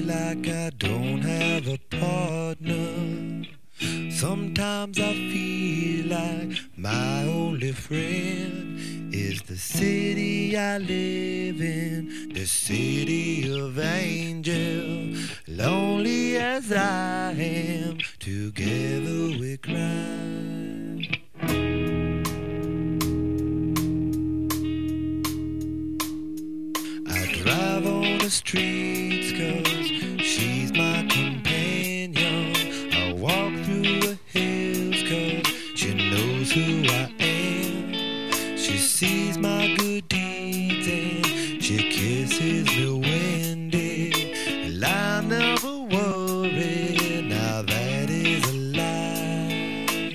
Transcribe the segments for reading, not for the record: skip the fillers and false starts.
like I don't have a partner. Sometimes I feel like my only friend is the city I live in, the city of angels. Lonely as I am, together we cry. I drive on the streets 'cause she's my companion. I walk through the hills 'cause she knows who I am. She sees my good deeds and she kisses me windy. And I never worry, now that is a lie.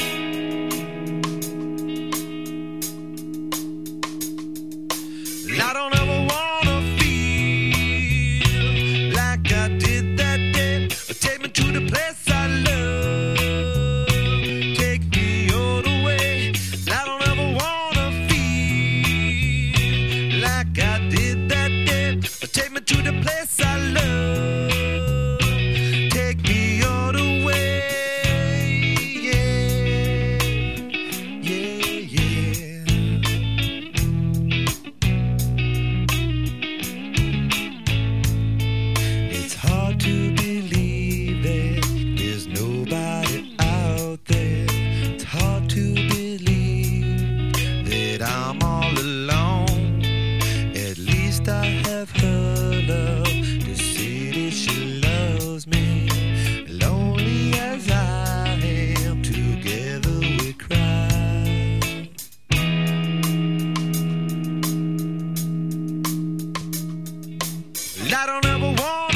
I don't ever wanna feel like I did that day. Take me to the place I love. Take me all the way. I don't ever wanna feel like I did that day. Take me to the place I love. Take me all the way. Yeah, yeah, yeah. It's hard to believe that there's nobody out there. It's hard to believe that I'm all alone. At least I have her love. The city, she loves me. Lonely as I am, together we cry. I don't ever want